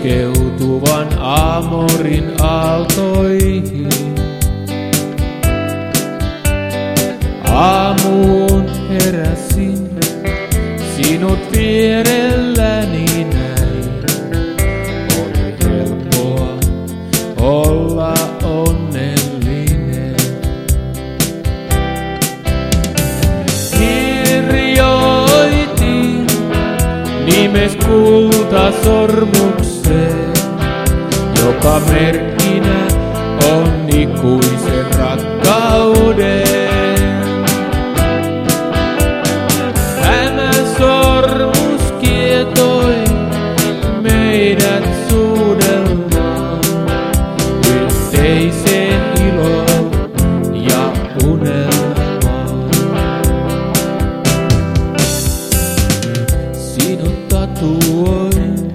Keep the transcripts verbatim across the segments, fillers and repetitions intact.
iskeutuvan amorin aaltoihin. Aamuun heräsin, sinut vierelläni näin. Oli helppoa olla onnellinen. Kirjoitin nimes kultasormukseen, joka merkkinä on ikuisen rakkauden. Tämä sormus kietoi meidät suudelmaan yhteiseen iloon ja unelmaan. Sinut tatuoin,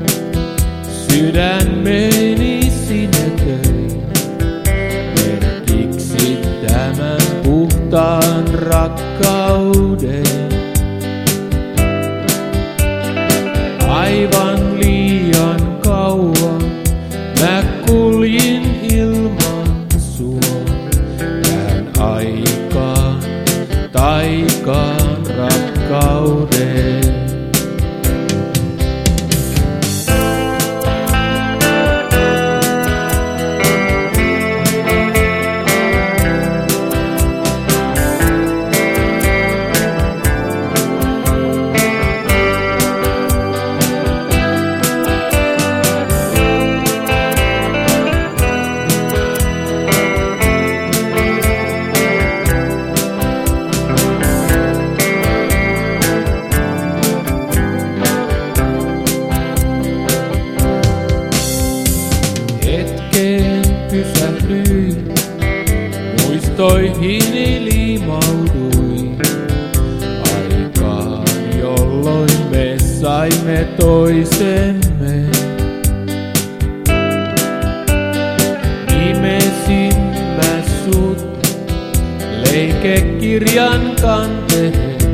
sydämeni sinetöin, merkiksi tämän puhtaan rakkauden. Aivan liian kauan mä kuljin ilman sua, tähän aikaan, taikaan rakkauden. Hetken pysähdyin, muistoihini liimauduin. Aikaan, jolloin me saimme toisemme. Nimesin mä sut leikekirjan kanteen.